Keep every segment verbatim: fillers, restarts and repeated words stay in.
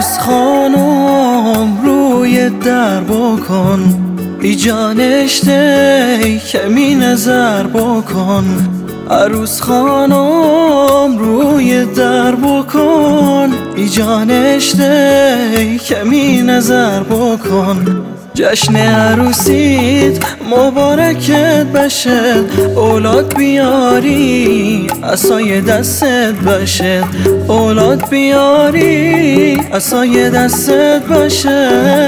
عروس خانم روی در بکن، ای جانشته کمی نظر بکن. عروس خانم روی در بکن، ای جانشته کمی نظر بکن. جشن عروسیت مبارکت بشه، اولاد بیاری عصای دستت باشه. اولاد بیاری عصای دستت باشه.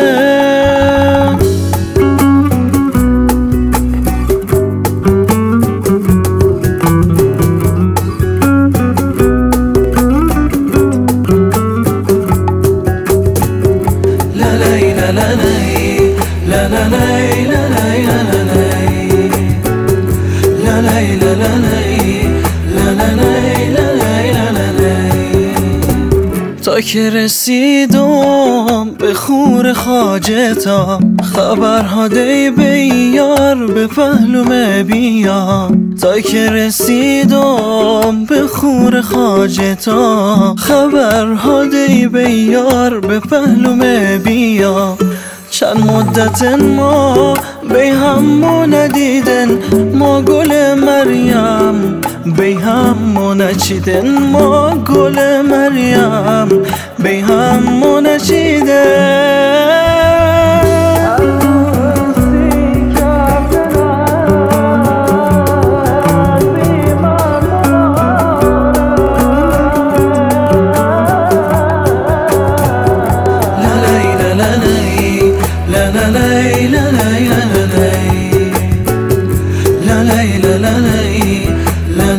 تا که رسیدم به خور خواجتا، خبرها دی بیار به پهلوم بیا. تا که رسیدم به خور خواجتا، خبرها دی بیار به پهلوم بیا. چند مدت ما بی هم ندیدن، ما گل مریم بی هم نچیدن. ما گل مریم بی هم نچیدن.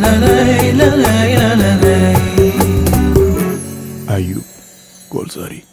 ایوب گلزاری.